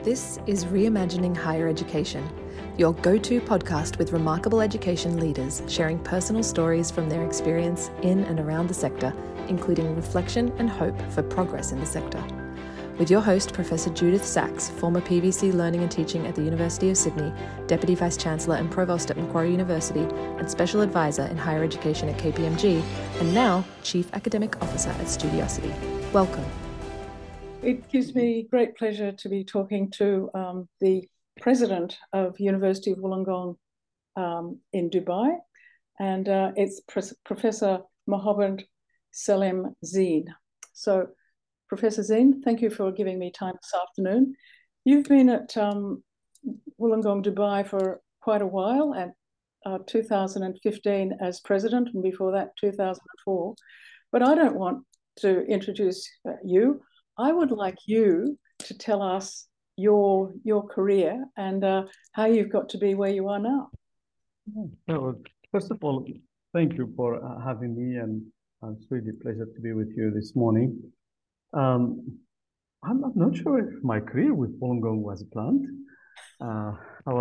This is Reimagining Higher Education, your go-to podcast with remarkable education leaders sharing personal stories from their experience in and around the sector, including reflection and hope for progress in the sector. With your host, Professor Judith Sachs, former PVC Learning and Teaching at the University of Sydney, Deputy Vice-Chancellor and Provost at Macquarie University, and Special Advisor in Higher Education at KPMG, and now Chief Academic Officer at Studiosity. Welcome. It gives me great pleasure to be talking to the president of University of Wollongong in Dubai, and it's Professor Mohammed Salem Zine. So, Professor Zine, thank you for giving me time this afternoon. You've been at Wollongong, Dubai for quite a while, and 2015 as president, and before that 2004. But I don't want to introduce you. I would like you to tell us your career and how you've got to be where you are now. Well, first of all, thank you for having me, and it's really a pleasure to be with you this morning. I'm not sure if my career with Wollongong was planned. I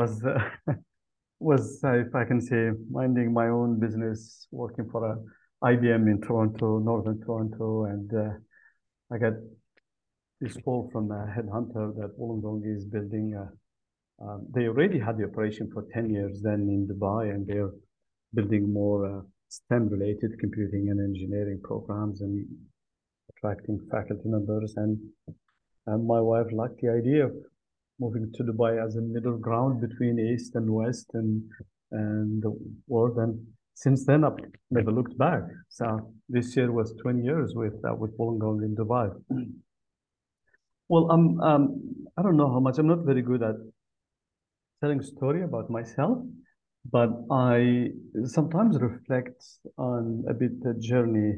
was if I can say, minding my own business, working for IBM in Toronto, northern Toronto, and I got this call from a headhunter that Wollongong is building. They already had the operation for 10 years then in Dubai, and they're building more STEM-related computing and engineering programs and attracting faculty members. And my wife liked the idea of moving to Dubai as a middle ground between East and West and the world. And since then, I've never looked back. So this year was 20 years with Wollongong in Dubai. Well, I don't know how much. I'm not very good at telling a story about myself, but I sometimes reflect on a bit the journey.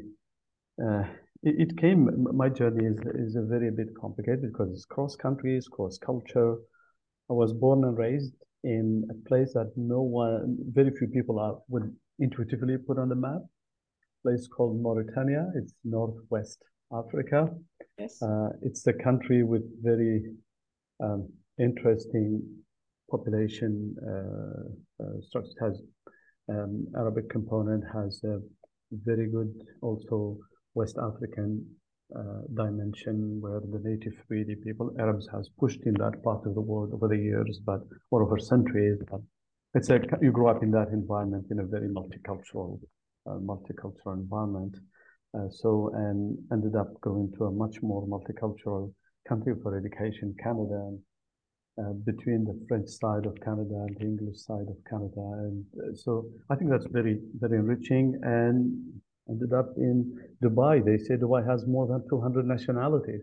My journey is a very bit complicated because it's cross countries, cross culture. I was born and raised in a place that very few people would intuitively put on the map. A place called Mauritania. It's Northwest Africa. Yes. It's a country with very interesting population structure. It has Arabic component, has a very good also West African dimension, where the native really people, Arabs, has pushed in that part of the world over the years, but or over centuries. But you grow up in that environment, in a very multicultural environment. And ended up going to a much more multicultural country for education, Canada, and between the French side of Canada and the English side of Canada. And so I think that's very, very enriching, and ended up in Dubai. They say Dubai has more than 200 nationalities.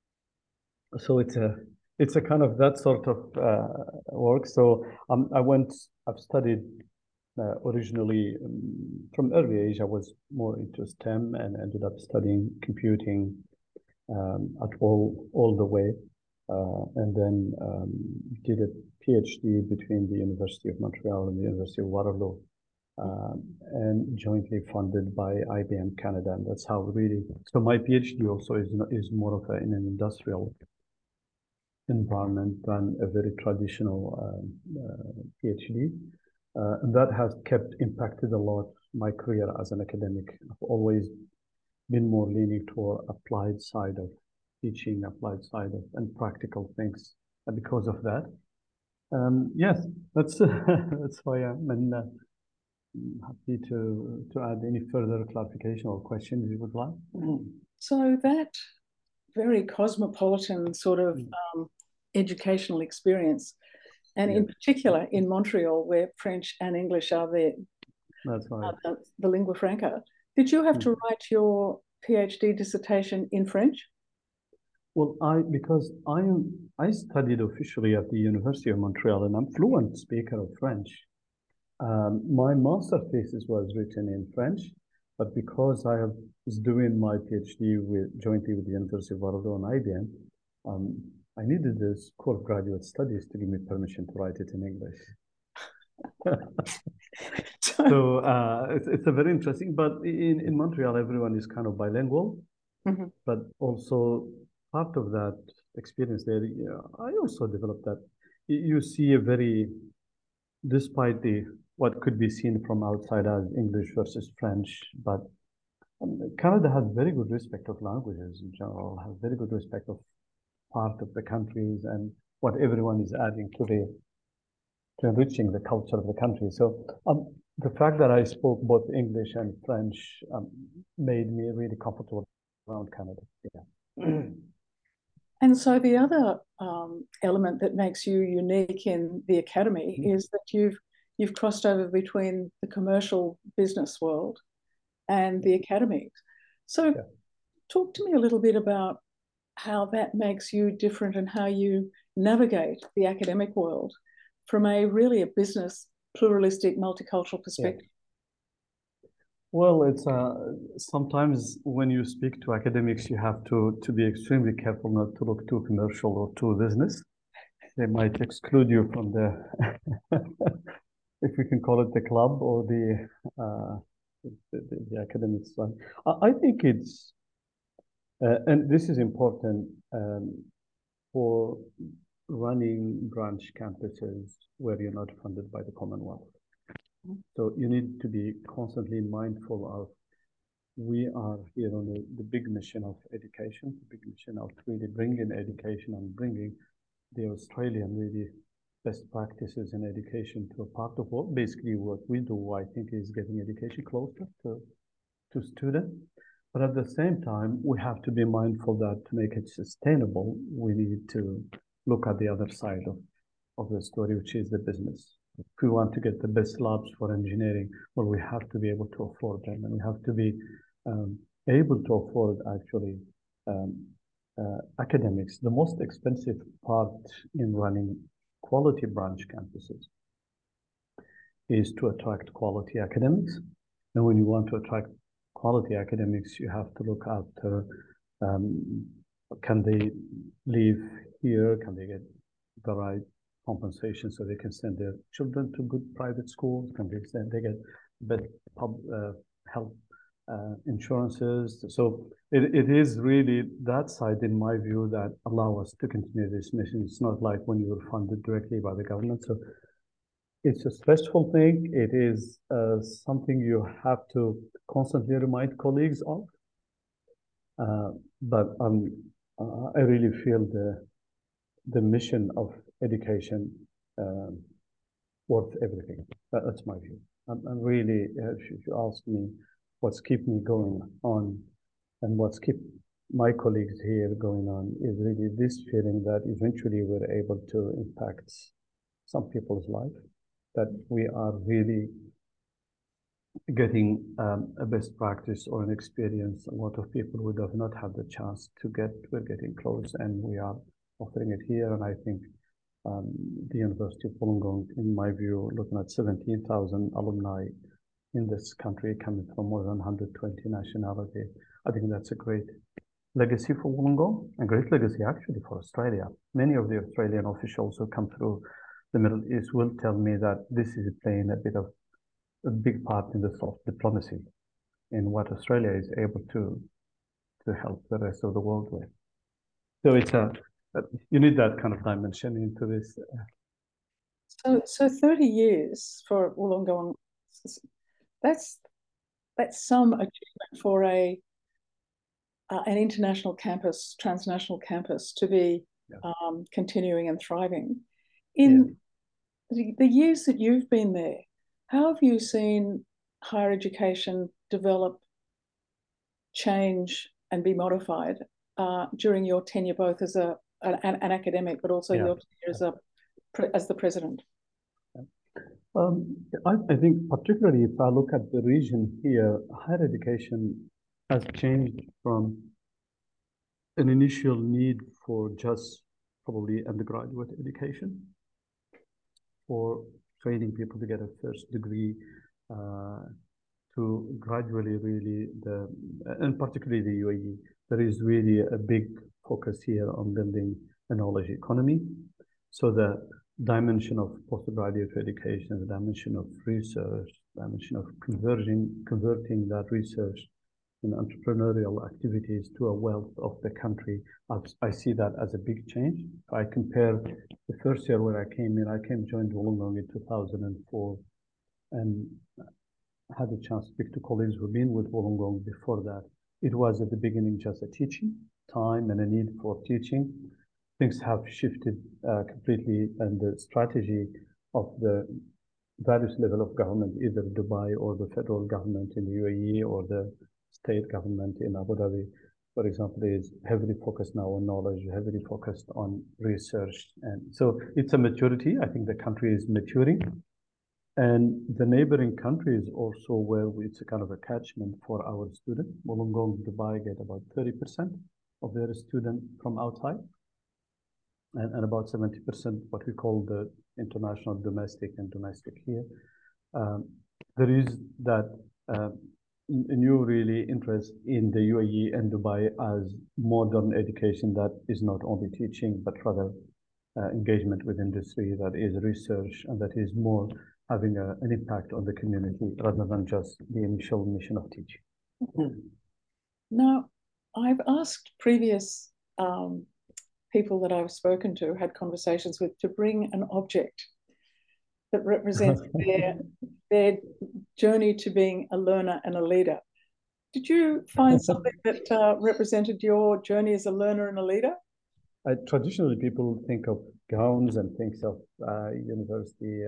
So it's a kind of that sort of work. So I've studied originally, from early age, I was more into STEM and ended up studying computing at all the way, and then did a PhD between the University of Montreal and the University of Waterloo, and jointly funded by IBM Canada. And that's how really. So my PhD also is more of in an industrial environment than a very traditional PhD. And that has impacted a lot my career as an academic. I've always been more leaning toward applied side of teaching, and practical things. And because of that, yes, that's who I am. And I'm happy to add any further clarification or questions you would like. So that very cosmopolitan sort of educational experience, and in particular in Montreal, where French and English are That's right. The lingua franca. Did you have to write your PhD dissertation in French? Well, because I studied officially at the University of Montreal, and I'm fluent speaker of French. My master thesis was written in French, but because I was doing my PhD jointly with the University of Waterloo and IBM, I needed the School of Graduate Studies to give me permission to write it in English. So it's a very interesting, but in Montreal, everyone is kind of bilingual, but also part of that experience there, yeah, I also developed that. You see a very, despite the what could be seen from outside as English versus French, but Canada has very good respect of languages in general, has very good respect of part of the countries and what everyone is adding to enriching the culture of the country. So the fact that I spoke both English and French made me really comfortable around Canada. Yeah. And so the other element that makes you unique in the academy is that you've crossed over between the commercial business world and the academy. So talk to me a little bit about how that makes you different and how you navigate the academic world from a business, pluralistic, multicultural perspective. Well, it's sometimes when you speak to academics, you have to be extremely careful not to look too commercial or too business. They might exclude you from the, if we can call it the club or the academic side. I think it's, and this is important for running branch campuses where you're not funded by the Commonwealth. So you need to be constantly mindful of, we are here on the big mission of education, the big mission of really bringing education and bringing the Australian really best practices in education to a part of what basically what we do, I think, is getting education closer to students. But at the same time, we have to be mindful that to make it sustainable, we need to look at the other side of the story, which is the business. If we want to get the best labs for engineering, well, we have to be able to afford them, and we have to be able to afford actually academics. The most expensive part in running quality branch campuses is to attract quality academics. And when you want to attract quality academics, you have to look after, can they live here? Can they get the right compensation so they can send their children to good private schools? Can they get better health insurances? So it is really that side, in my view, that allow us to continue this mission. It's not like when you were funded directly by the government. So it's a stressful thing. It is something you have to constantly remind colleagues of. But I really feel the mission of education worth everything. That's my view. I'm really, if you ask me what's kept me going on and what's kept my colleagues here going on, is really this feeling that eventually we're able to impact some people's life, that we are really getting a best practice or an experience a lot of people would have not had the chance to get. We're getting close, and we are offering it here. And I think the University of Wollongong, in my view, looking at 17,000 alumni in this country coming from more than 120 nationalities, I think that's a great legacy for Wollongong, a great legacy actually for Australia. Many of the Australian officials who come through the Middle East will tell me that this is playing a big part in the soft diplomacy in what Australia is able to help the rest of the world with. So it's you need that kind of dimension into this. So 30 years for Wollongong, that's some achievement for an international campus, transnational campus, to be continuing and thriving. In the years that you've been there, how have you seen higher education develop, change, and be modified during your tenure, both as an academic, but also your tenure as the president? I think particularly if I look at the region here, higher education has changed from an initial need for just probably undergraduate education, for training people to get a first degree, to gradually really and particularly the UAE, there is really a big focus here on building a knowledge economy. So the dimension of postgraduate education, the dimension of research, the dimension of converting that research entrepreneurial activities to a wealth of the country. I see that as a big change. If I compare the first year where I joined Wollongong in 2004, and had a chance to speak to colleagues who've been with Wollongong before that. It was at the beginning just a teaching time and a need for teaching. Things have shifted completely, and the strategy of the various level of government, either Dubai or the federal government in the UAE or the state government in Abu Dhabi, for example, is heavily focused now on knowledge, heavily focused on research. And so it's a maturity. I think the country is maturing. And the neighboring countries also where it's a kind of a catchment for our students. Wollongong, Dubai get about 30% of their students from outside, and about 70% what we call the international domestic and domestic here. There is that new really interest in the UAE and Dubai as modern education that is not only teaching, but rather engagement with industry, that is research, and that is more having an impact on the community rather than just the initial mission of teaching. Now, I've asked previous people that I've spoken to, had conversations with, to bring an object that represents their journey to being a learner and a leader. Did you find something that represented your journey as a learner and a leader? Traditionally, people think of gowns and think of university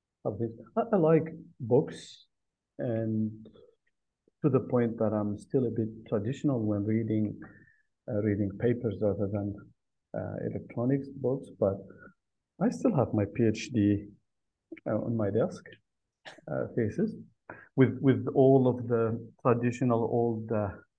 I like books, and to the point that I'm still a bit traditional when reading papers rather than electronics books. But I still have my PhD on my desk, thesis, with all of the traditional old,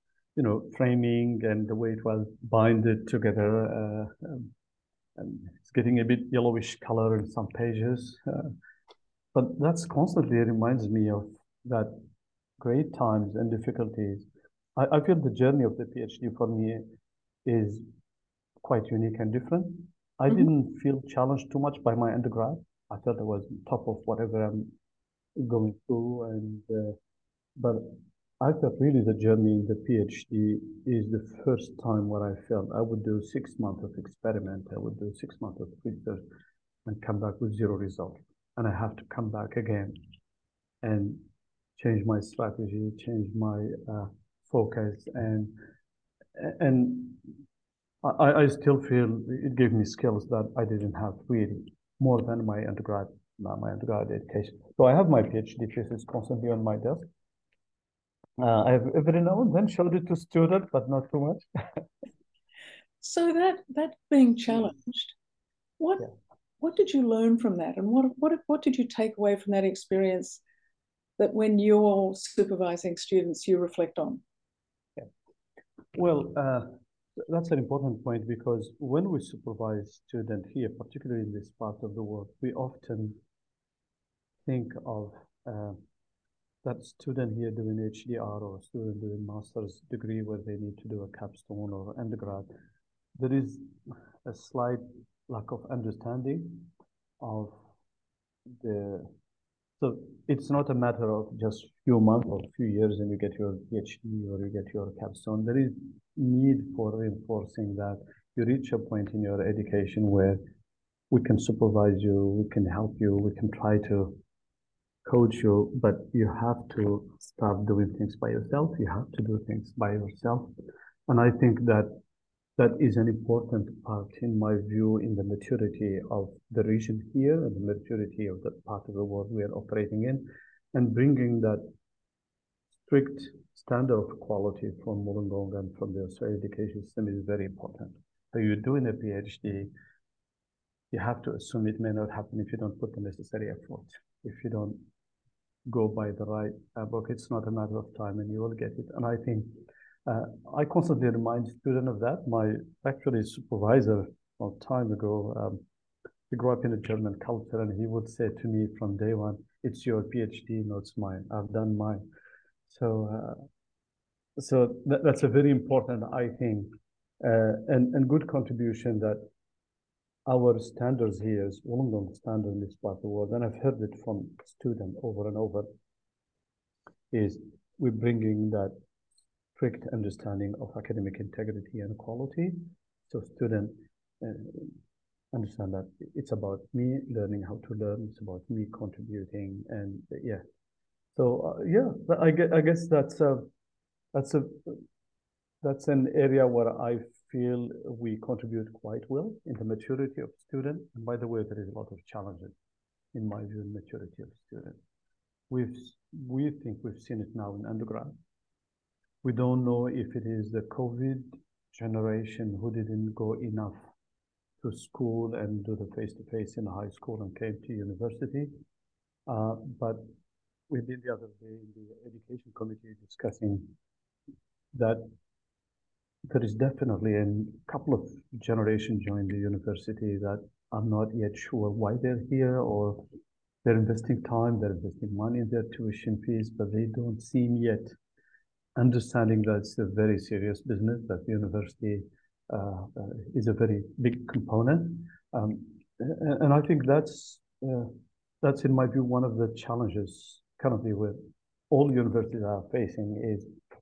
framing and the way it was binded together. And it's getting a bit yellowish color in some pages. But that's constantly reminds me of that great times and difficulties. I feel the journey of the PhD for me is quite unique and different. I didn't feel challenged too much by my undergrad. I felt I was on top of whatever I'm going through, and but I felt really the journey in the PhD is the first time where I felt I would do 6 months of experiment, I would do 6 months of research, and come back with zero result. And I have to come back again and change my strategy, change my focus, and I still feel it gave me skills that I didn't have really, more than my undergrad education. So I have my PhD thesis constantly on my desk. I have every now and then showed it to students, but not too much. So that being challenged, what did you learn from that, and what did you take away from that experience that when you're supervising students you reflect on? Yeah. Well, that's an important point, because when we supervise students here, particularly in this part of the world, we often think of that student here doing HDR or a student doing master's degree where they need to do a capstone or undergrad. There is a slight lack of understanding of so it's not a matter of just few months or few years and you get your PhD or you get your capstone. There is need for reinforcing that you reach a point in your education where we can supervise you, we can help you, we can try to coach you, but you have to start doing things by yourself. You have to do things by yourself. And I think that is an important part, in my view, in the maturity of the region here and the maturity of the part of the world we are operating in, and bringing that strict standard of quality from Wollongong and from the Australian education system is very important. So you're doing a PhD, you have to assume it may not happen if you don't put the necessary effort. If you don't go by the right book, it's not a matter of time and you will get it. And I think I constantly remind students of that. My actually supervisor a long time ago, he grew up in a German culture, and he would say to me from day one, "It's your PhD, not mine. I've done mine." So, that's a very important, I think, and good contribution that our standards here is Wollongong standard in this part of the world, and I've heard it from students over and over, is we're bringing that strict understanding of academic integrity and quality. So students understand that it's about me learning how to learn, it's about me contributing, and yeah. So yeah, I guess that's an area where I feel we contribute quite well in the maturity of students. And by the way, there is a lot of challenges, in my view, in maturity of students. We think we've seen it now in undergrad. We don't know if it is the COVID generation who didn't go enough to school and do the face-to-face in high school and came to university. But we've been the other day in the education committee discussing that there is definitely a couple of generations joined the university that I'm not yet sure why they're here, or they're investing time, they're investing money in their tuition fees, but they don't seem yet understanding that it's a very serious business, that the university is a very big component. And I think that's in my view, one of the challenges currently with all universities are facing is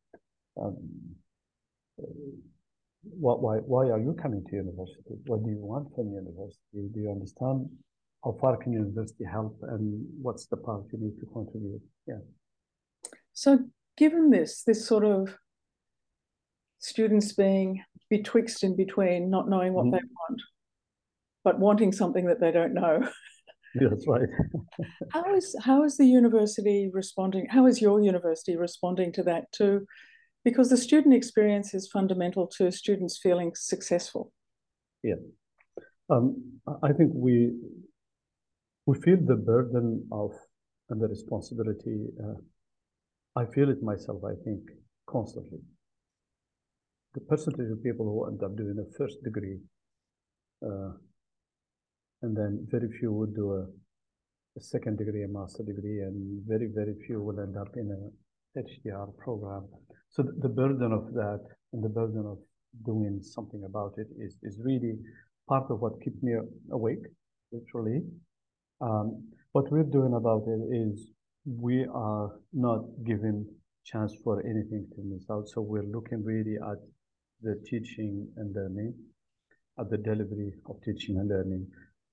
why are you coming to university? What do you want from university? Do you understand how far can university help, and what's the part you need to contribute? Yeah. So given this sort of students being betwixt and between, not knowing what they want, but wanting something that they don't know. Yeah, that's right. How is the university responding? How is your university responding to that too? Because the student experience is fundamental to students feeling successful. Yeah. I think we feel the burden of and the responsibility. I feel it myself, I think, constantly. The percentage of people who end up doing a first degree, and then very few would do a second degree, a master degree, and very, very few will end up in a HDR program. So the burden of that and the burden of doing something about it is really part of what keeps me awake, literally. What we're doing about it is we are not giving chance for anything to miss out. So we're looking really at the teaching and learning, at the delivery of teaching and learning.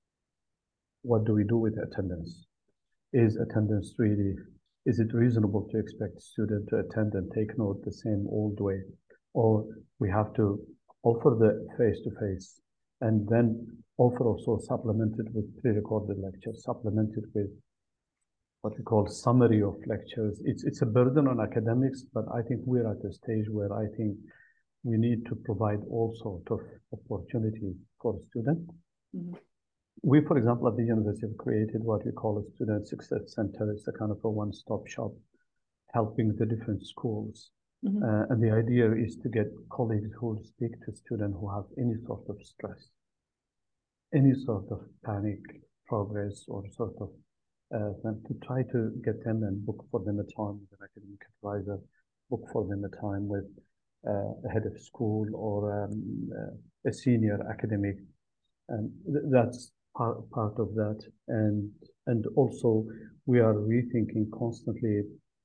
What do we do with attendance? Is attendance really, is it reasonable to expect a student to attend and take note the same old way? Or we have to offer the face-to-face and then offer also supplemented with pre-recorded lectures, supplemented with what we call summary of lectures. It's a burden on academics, but I think we're at a stage where I think we need to provide all sorts of opportunities for students. Mm-hmm. We, for example, at the university have created what we call a student success center. It's a kind of a one-stop shop helping the different schools. Mm-hmm. And the idea is to get colleagues who will speak to students who have any sort of stress, any sort of panic, progress, or sort of to try to get them and book for them a time with an academic advisor, book for them a time with a head of school or a senior academic. And that's part of that. And also we are rethinking constantly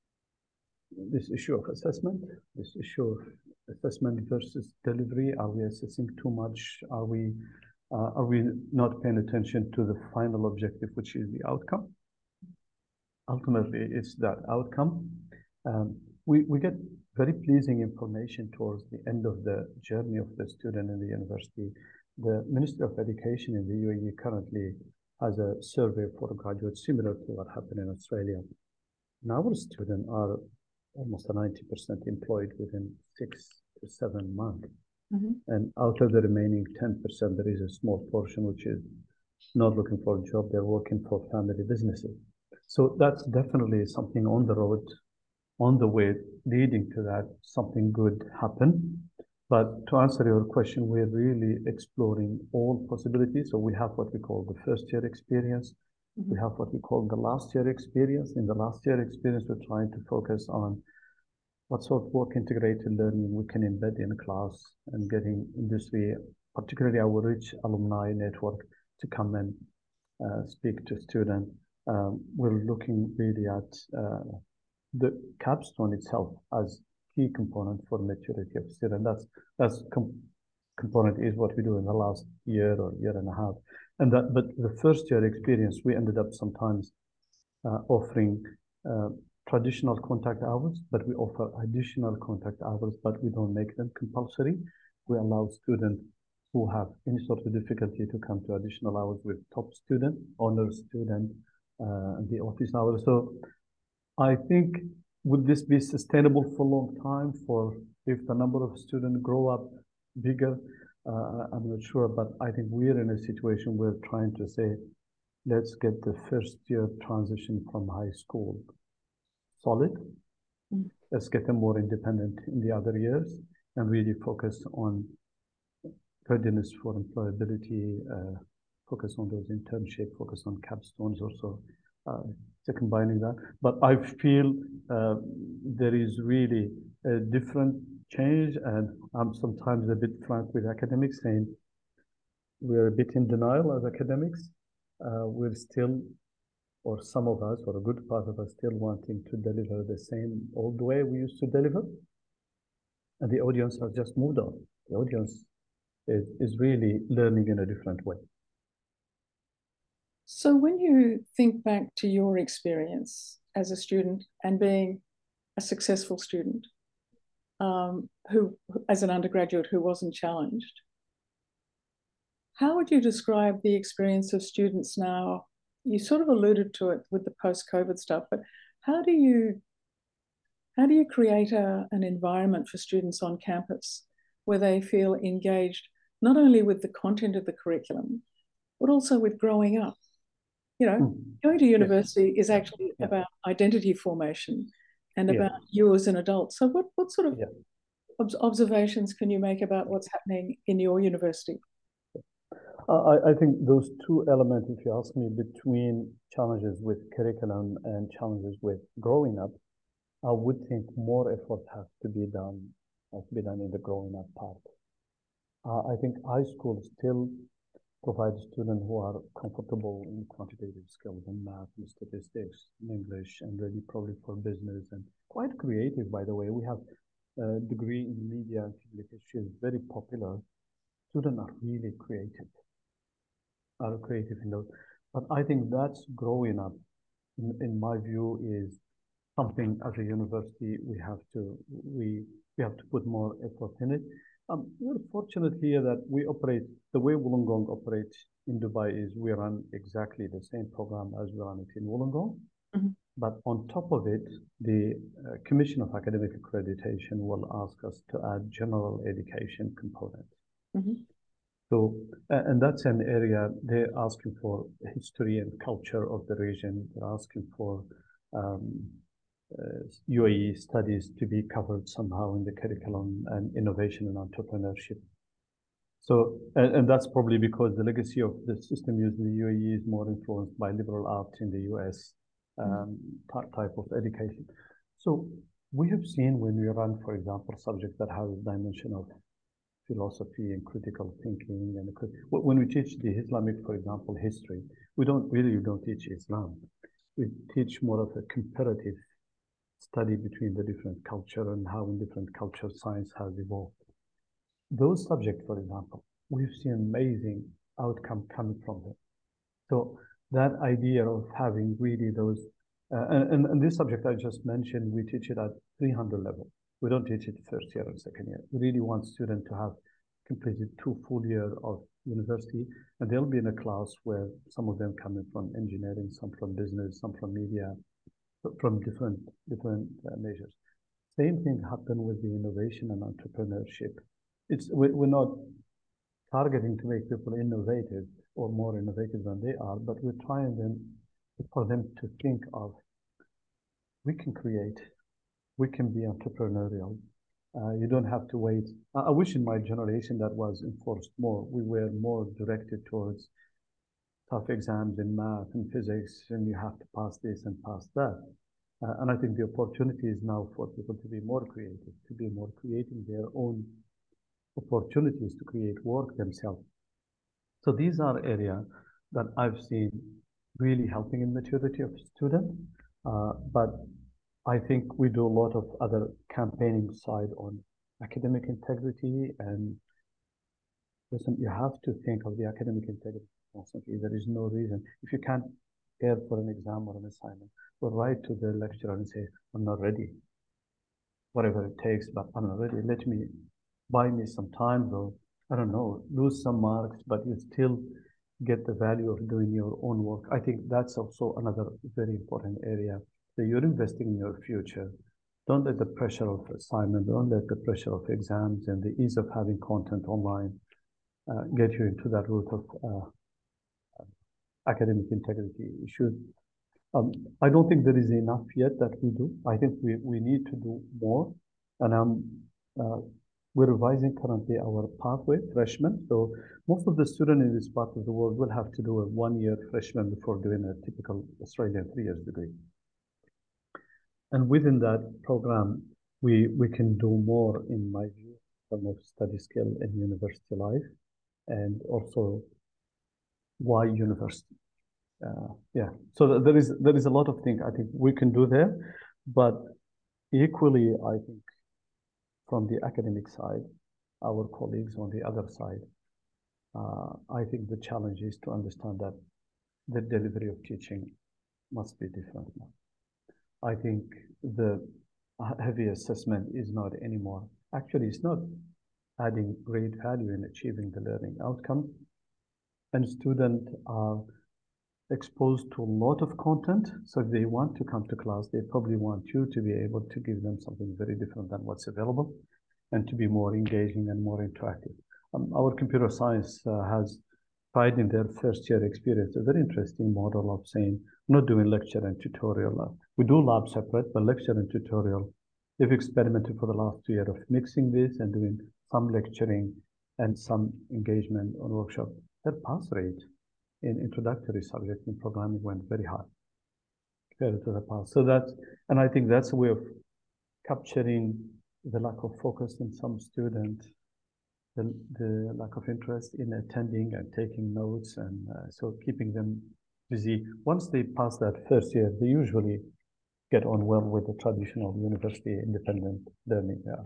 this issue of assessment, this issue of assessment versus delivery. Are we assessing too much? Are we not paying attention to the final objective, which is the outcome? Ultimately, it's that outcome. We get very pleasing information towards the end of the journey of the student in the university. The Ministry of Education in the UAE currently has a survey for graduates similar to what happened in Australia. And our students are almost 90% employed within 6 to 7 months. Mm-hmm. And out of the remaining 10%, there is a small portion which is not looking for a job, they're working for family businesses. So that's definitely something on the road, on the way, leading to that, something good happen. But to answer your question, we're really exploring all possibilities. So we have what we call the first year experience. Mm-hmm. We have what we call the last year experience. In the last year experience, we're trying to focus on what sort of work integrated learning we can embed in class and getting industry, particularly our rich alumni network, to come and speak to students. We're looking really at the capstone itself as key component for maturity of student. That's component is what we do in the last year or year and a half. But the first year experience, we ended up sometimes offering traditional contact hours, but we offer additional contact hours, but we don't make them compulsory. We allow students who have any sort of difficulty to come to additional hours with top student, honors student, and the office hours. So I think, would this be sustainable for a long time for if the number of students grow up bigger? I'm not sure, but I think we're in a situation where trying to say, let's get the first year transition from high school solid. Let's get them more independent in the other years and really focus on readiness for employability, focus on those internships, focus on capstones also. So combining that. But I feel there is really a different change, and I'm sometimes a bit frank with academics saying we're a bit in denial as academics. We're still, or some of us, or a good part of us, still wanting to deliver the same old way we used to deliver. And the audience has just moved on. The audience is really learning in a different way. So when you think back to your experience as a student and being a successful student, who, as an undergraduate who wasn't challenged, how would you describe the experience of students now? You sort of alluded to it with the post-COVID stuff, but how do you create an environment for students on campus where they feel engaged not only with the content of the curriculum, but also with growing up? You know, going to university is actually about identity formation and about you as an adult. So what sort of observations can you make about what's happening in your university? I think those two elements, if you ask me, between challenges with curriculum and challenges with growing up, I would think more effort has to be done in the growing up part. I think high school still provides students who are comfortable in quantitative skills and math and statistics and English and ready probably for business and quite creative, by the way. We have a degree in media and communication, is very popular. Students are really creative in those. But I think that's growing up, in my view, is something as a university we have to put more effort in it. We're fortunate here that we operate, the way Wollongong operates in Dubai is we run exactly the same program as we run it in Wollongong. But on top of it, the Commission of Academic Accreditation will ask us to add general education component. So, and that's an area they're asking for history and culture of the region. They're asking for UAE studies to be covered somehow in the curriculum and innovation and entrepreneurship. So, and that's probably because the legacy of the system used in the UAE is more influenced by liberal arts in the US type of education. So we have seen when we run, for example, subjects that have a dimension of philosophy and critical thinking, and when we teach the Islamic, for example, history, we don't teach Islam. We teach more of a comparative study between the different culture and how in different culture science has evolved. Those subjects, for example, we've seen amazing outcome coming from them. So that idea of having really those, and this subject I just mentioned, we teach it at 300 level. We don't teach it first year or second year. We really want students to have completed 2 full years of university, and they'll be in a class where some of them coming from engineering, some from business, some from media, from different measures. Same thing happened with the innovation and entrepreneurship. We're not targeting to make people innovative or more innovative than they are, but we're trying for them to think of, we can create, we can be entrepreneurial. You don't have to wait. I wish in my generation that was enforced more. We were more directed towards tough exams in math and physics, and you have to pass this and pass that. And I think the opportunity is now for people to be more creative, to be more creating their own opportunities to create work themselves. So these are areas that I've seen really helping in maturity of students. But I think we do a lot of other campaigning side on academic integrity, and listen, you have to think of the academic integrity constantly. There is no reason. If you can't prepare for an exam or an assignment, go write to the lecturer and say, I'm not ready. Whatever it takes, but I'm not ready. Let me buy me some time, though. I don't know, lose some marks, but you still get the value of doing your own work. I think that's also another very important area that you're investing in your future. Don't let the pressure of assignment, don't let the pressure of exams and the ease of having content online get you into that route of academic integrity. You should. I don't think there is enough yet that we do. I think we need to do more, and we're revising currently our pathway freshman. So most of the students in this part of the world will have to do a 1-year freshman before doing a typical Australian 3 years degree. And within that program, we can do more, in my view, from a study skill in university life, and also why university. Yeah, so there is a lot of things I think we can do there, but equally, I think from the academic side, our colleagues on the other side, I think the challenge is to understand that the delivery of teaching must be different now. I think the heavy assessment is not anymore. Actually, it's not adding great value in achieving the learning outcome, and students are exposed to a lot of content. So if they want to come to class, they probably want you to be able to give them something very different than what's available, and to be more engaging and more interactive. Our computer science has tried in their first year experience a very interesting model of saying, not doing lecture and tutorial. We do lab separate, but lecture and tutorial, they've experimented for the last 2 years of mixing this and doing some lecturing and some engagement on workshop. Their pass rate in introductory subject in programming went very high compared to the past. So that's, and I think that's a way of capturing the lack of focus in some students, the lack of interest in attending and taking notes, and so keeping them busy. Once they pass that first year, they usually get on well with the traditional university independent learning. Yeah.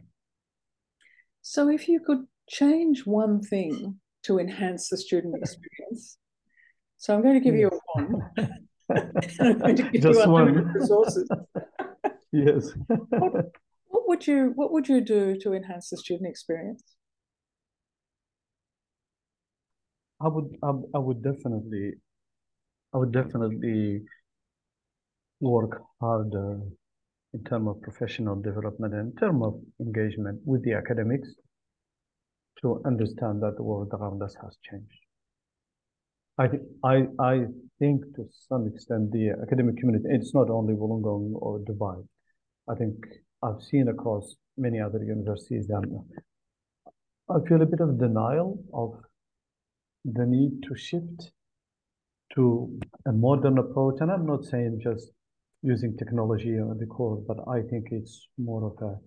So if you could change one thing to enhance the student experience, so I'm going to give you a one. I'm going to give Just you unlimited one. resources. Yes. What would you do to enhance the student experience? I would definitely work harder in terms of professional development and in terms of engagement with the academics to understand that the world around us has changed. I think to some extent the academic community, it's not only Wollongong or Dubai. I think I've seen across many other universities that I feel a bit of denial of the need to shift to a modern approach. And I'm not saying just using technology or the core, but I think it's more of a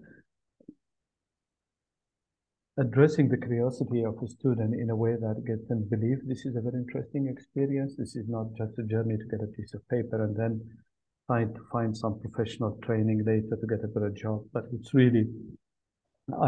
addressing the curiosity of a student in a way that gets them believe this is a very interesting experience. This is not just a journey to get a piece of paper and then trying to find some professional training later to get a better job. But it's really, I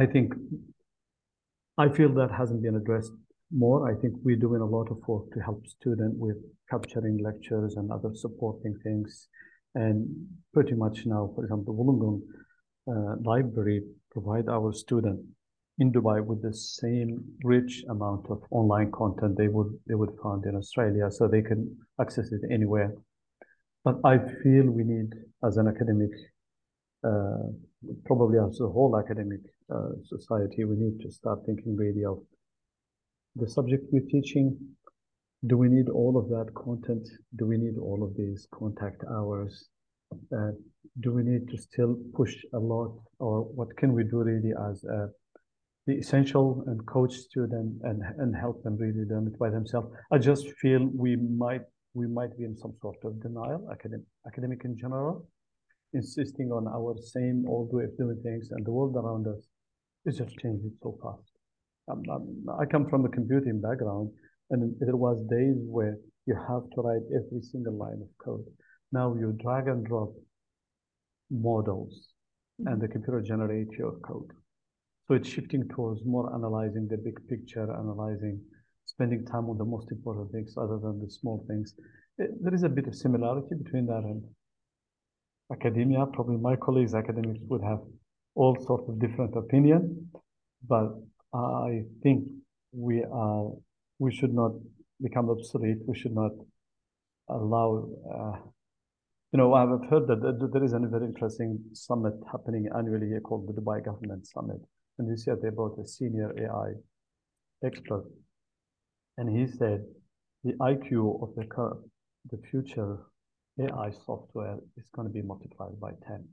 feel that hasn't been addressed more. I think we're doing a lot of work to help students with capturing lectures and other supporting things. And pretty much now, for example, the Wollongong Library provide our students in Dubai with the same rich amount of online content they would find in Australia, so they can access it anywhere. But I feel we need, as an academic, probably as a whole academic society, we need to start thinking really of the subject we're teaching. Do we need all of that content? Do we need all of these contact hours? Do we need to still push a lot, or what can we do really as the essential and coach student and help them really learn it by themselves? I just feel we might be in some sort of denial, academic in general, insisting on our same old way of doing things, and the world around us is just changing so fast. I come from a computing background, and there was days where you have to write every single line of code. Now you drag and drop models and the computer generate your code. So it's shifting towards more analyzing the big picture, spending time on the most important things other than the small things. There is a bit of similarity between that and academia. Probably my colleagues, academics, would have all sorts of different opinion, but I think we should not become obsolete. We should not allow, I've heard that there is a very interesting summit happening annually here called the Dubai Government Summit. And this year they brought a senior AI expert. And he said the IQ of the future AI software is going to be multiplied by 10.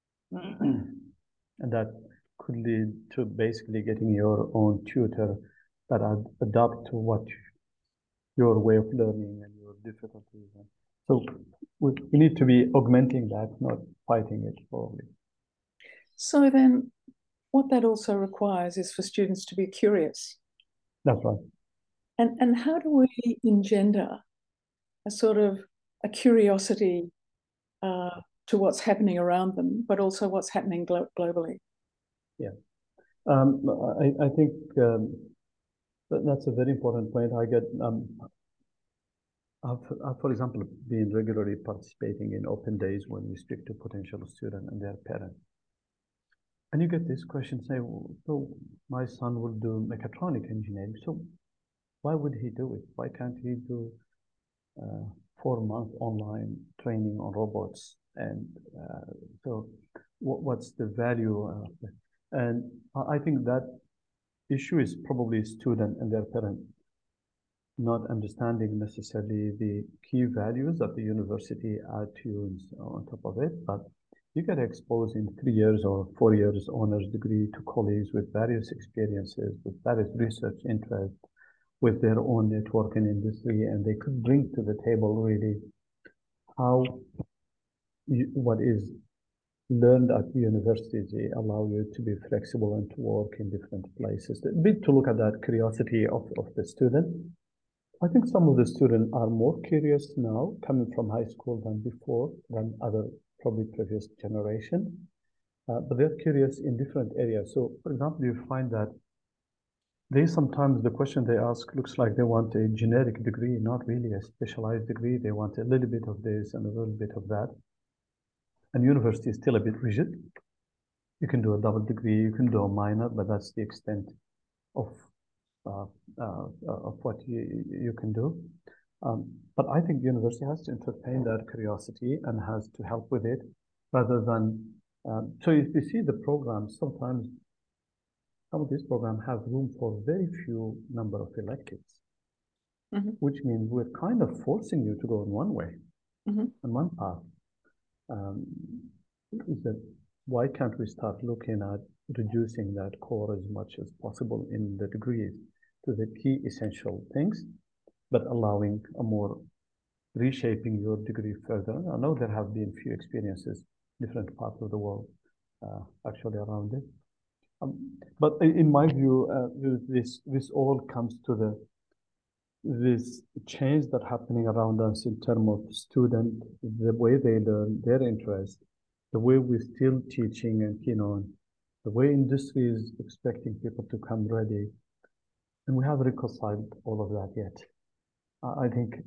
And that could lead to basically getting your own tutor that adapt to what your way of learning and your difficulties. So we need to be augmenting that, not fighting it, probably. So then what that also requires is for students to be curious. That's right. And how do we engender a sort of a curiosity to what's happening around them, but also what's happening globally? Yeah. I think that's a very important point. I've, for example, been regularly participating in open days when we speak to potential students and their parents. And you get this question, say, so my son will do mechatronic engineering, so why would he do it? Why can't he do 4-month online training on robots? And so what's the value of it? And I think that issue is probably student and their parent not understanding necessarily the key values that the university add to you on top of it, but you get exposed in 3 years or 4 years honors degree to colleagues with various experiences, with various research interests, with their own network and industry, and they could bring to the table really what is learned at the university allow you to be flexible and to work in different places. A bit to look at that curiosity of the student. I think some of the students are more curious now coming from high school than other probably previous generation, but they're curious in different areas. So for example, you find that sometimes the question they ask looks like they want a generic degree, not really a specialized degree. They want a little bit of this and a little bit of that. And university is still a bit rigid. You can do a double degree, you can do a minor, but that's the extent of what you can do. But I think university has to entertain that curiosity and has to help with it rather than, so if you see the programs, sometimes some of these programs have room for very few number of electives, which means we're kind of forcing you to go in one way, in one path. Is that why can't we start looking at reducing that core as much as possible in the degrees to the key essential things, but allowing a more reshaping your degree further? I know there have been few experiences, different parts of the world, actually around it. But in my view, this all comes to this change that's happening around us in terms of student, the way they learn, their interest, the way we're still teaching and keen on, the way industry is expecting people to come ready. And we haven't reconciled all of that yet. I think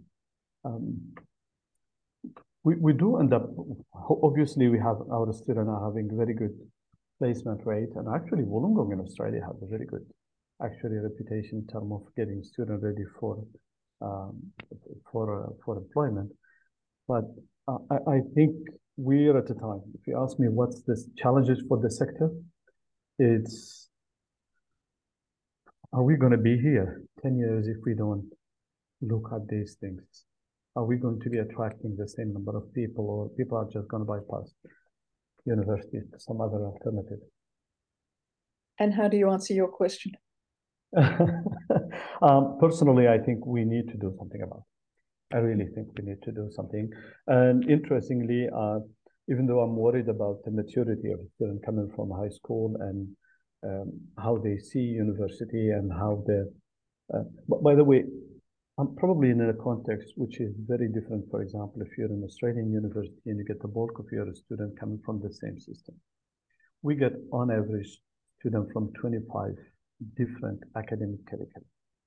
we do end up, obviously we have our students are having very good placement rate, and actually Wollongong in Australia has a very good reputation in terms of getting students ready for employment. But I think we're at a time, if you ask me what's the challenges for the sector, it's, are we going to be here 10 years if we don't look at these things? Are we going to be attracting the same number of people, or people are just going to bypass universities to some other alternative? And how do you answer your question? Personally, I think we need to do something about it. I really think we need to do something. And interestingly, even though I'm worried about the maturity of students coming from high school and how they see university and how they, by the way, probably in a context which is very different. For example, if you're in Australian university and you get the bulk of your student coming from the same system, we get on average students from 25 different academic curricula.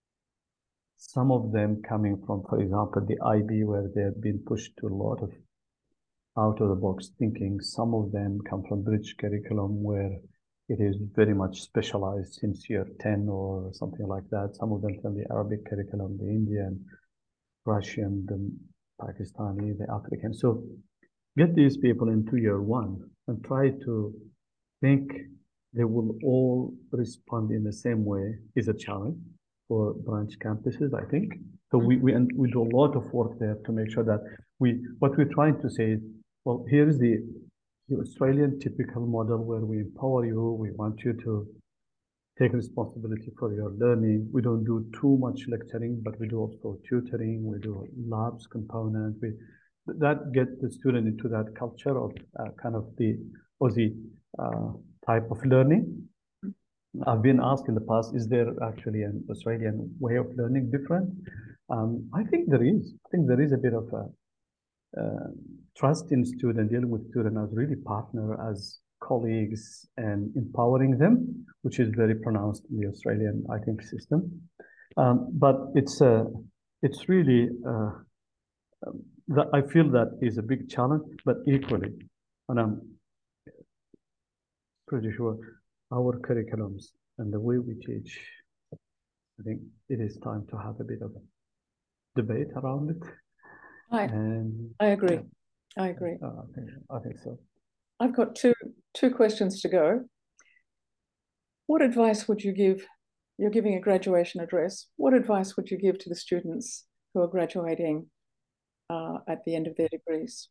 Some of them coming from, for example, the IB, where they have been pushed to a lot of out of the box thinking. Some of them come from British curriculum, where it is very much specialized since year 10 or something like that. Some of them from the Arabic curriculum, the Indian, Russian, the Pakistani, the African. So get these people into year one and try to think they will all respond in the same way is a challenge for branch campuses, I think. So we do a lot of work there to make sure that what we're trying to say is, well, here's the Australian typical model where we empower you. We want you to take responsibility for your learning. We don't do too much lecturing, but we do also tutoring. We do labs component. That get the student into that culture of kind of the Aussie type of learning. I've been asked in the past, is there actually an Australian way of learning different? I think there is. I think there is a bit of a trust in student, dealing with student as really partner, as colleagues, and empowering them, which is very pronounced in the Australian, I think, system. But it's really that I feel that is a big challenge, but equally, and I'm pretty sure our curriculums and the way we teach, I think it is time to have a bit of a debate around it. I agree. I agree. I think so. I've got two questions to go. What advice would you give? You're giving a graduation address. What advice would you give to the students who are graduating at the end of their degrees?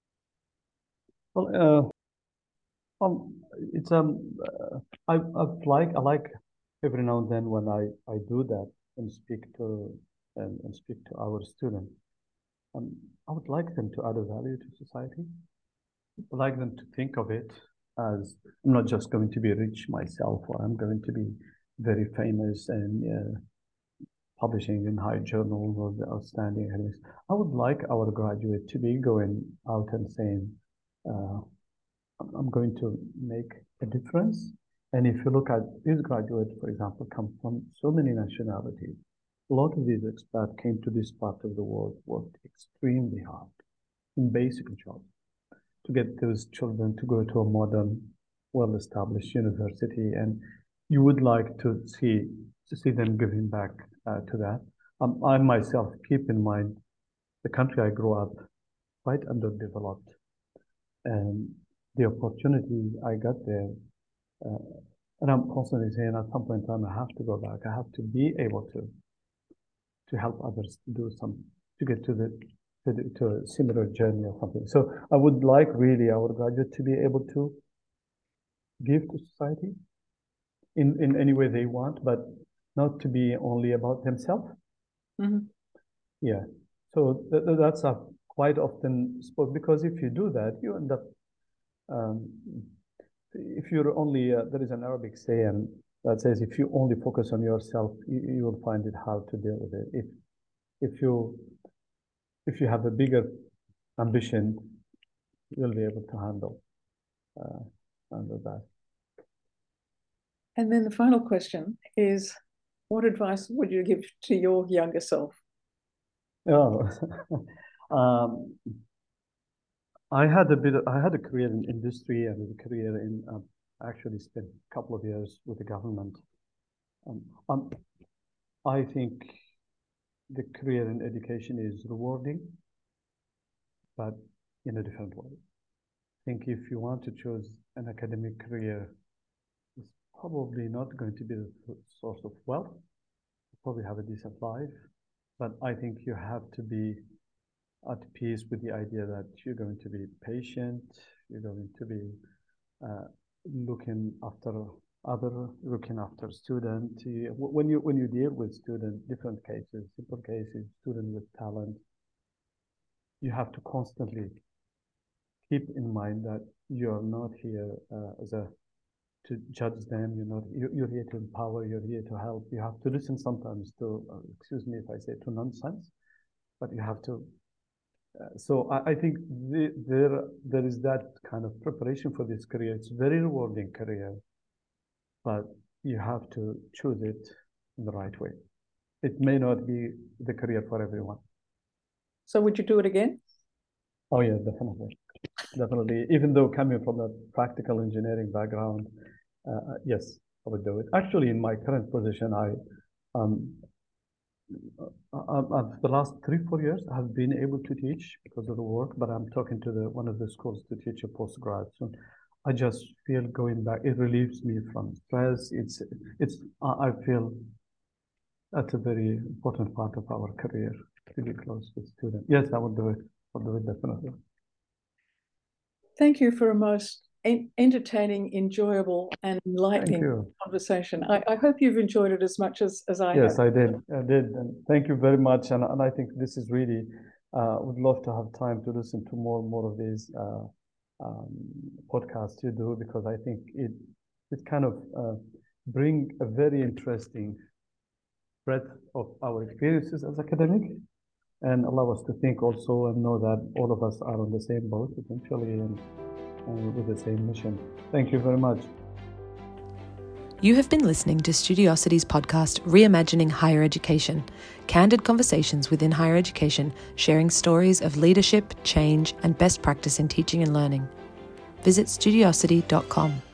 Well, it's I like every now and then when I do that and speak to our students. I would like them to add a value to society. I'd like them to think of it as, I'm not just going to be rich myself, or I'm going to be very famous and publishing in high journals or the outstanding academics. I would like our graduate to be going out and saying, I'm going to make a difference. And if you look at these graduates, for example, come from so many nationalities. A lot of these expats came to this part of the world, worked extremely hard in basic jobs to get those children to go to a modern, well-established university. And you would like to see them giving back to that. I myself keep in mind the country I grew up, quite underdeveloped, and the opportunity I got there. And I'm constantly saying at some point in time, I have to go back. I have to be able to help others to get to a similar journey or something. So I would like really our graduate to be able to give to society in any way they want, but not to be only about themselves. Mm-hmm. Yeah. So that's a quite often spoke, because if you do that, you end up if you're only there is an Arabic saying that says if you only focus on yourself, you will find it hard to deal with it. If you have a bigger ambition, you'll be able to handle that. And then the final question is, what advice would you give to your younger self? Oh, I had a career in industry and a career in actually spent a couple of years with the government. I think the career in education is rewarding, but in a different way. I think if you want to choose an academic career, it's probably not going to be the source of wealth. You probably have a decent life, but I think you have to be at peace with the idea that you're going to be patient, you're going to be looking after students. When you deal with students, different cases, simple cases, students with talent, you have to constantly keep in mind that you're not here to judge them. You're here to empower, you're here to help. You have to listen sometimes to, excuse me if I say, to nonsense, but you have to. So I think there is that kind of preparation for this career. It's a very rewarding career, but you have to choose it in the right way. It may not be the career for everyone. So would you do it again? Oh yeah, definitely. Definitely. Even though coming from a practical engineering background, yes, I would do it. Actually, in my current position, the last 3-4 years, I have been able to teach because of the work, but I'm talking to one of the schools to teach a postgrad. So I just feel going back, it relieves me from stress. I feel that's a very important part of our career, to be close with students. Yes, I would do it. I'll do it definitely. Thank you for a most entertaining, enjoyable, and enlightening conversation. I hope you've enjoyed it as much as I have. Yes, I did. And thank you very much. And I think this is really, would love to have time to listen to more of these podcasts you do, because I think it kind of bring a very interesting breadth of our experiences as academic, and allow us to think also and know that all of us are on the same boat essentially and with the same mission. Thank you very much. You have been listening to Studiosity's podcast, Reimagining Higher Education, candid conversations within higher education, sharing stories of leadership, change, and best practice in teaching and learning. Visit studiosity.com.